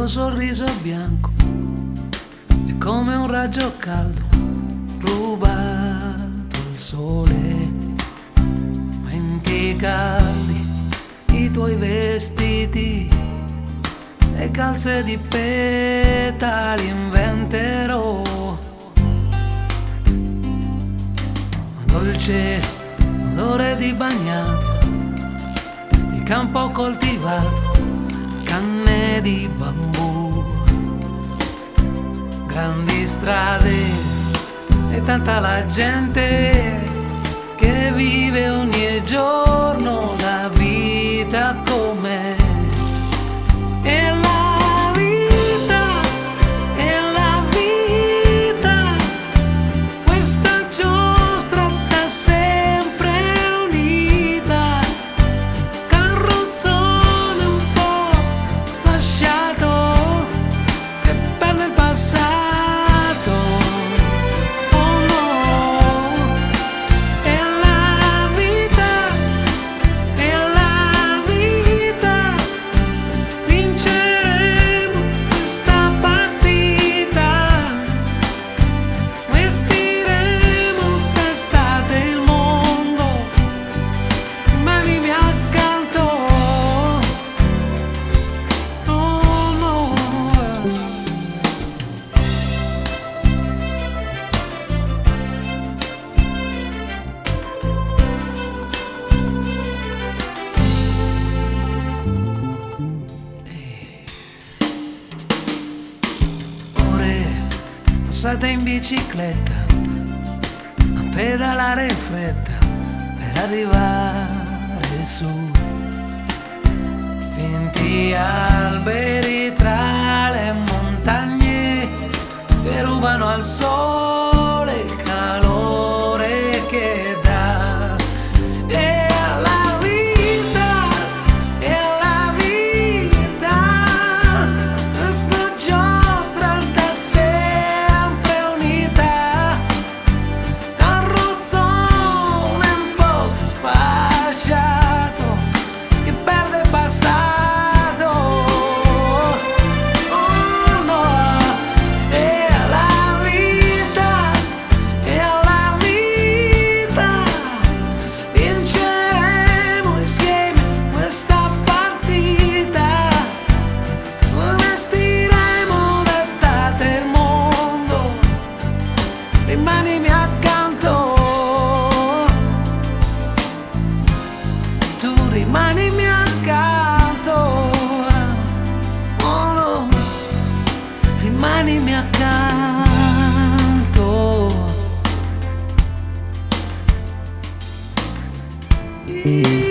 tuo sorriso bianco è come un raggio caldo rubato al sole, mentre caldi i tuoi vestiti e calze di petali inventerò. Dolce odore di bagnato, di campo coltivato, canne di bambù, grandi strade e tanta la gente che vive ogni giorno la vita com'è. E la vita, e la vita, questa giostra da sempre unita, carrozzone un po' sfasciato che perde il passato. Oh no, e la vita, e la vita, vinceremo questa partita, vestiremo d'estate il mondo, manimi accanto. Oh no. Ore passate in bicicletta a pedalare in fretta per arrivare su, finti alberi tra le montagne che rubano al sole il calore che dà. E la vita, e la vita, questa giostra da sempre unita, carrozzone un po' sfasciato che perde il passato. Oh no, e la vita, vinceremo insieme questa partita, vestiremo d'estate il mondo, rimanimi accanto, tu rimanimi accanto. Oh no, rimanimi accanto.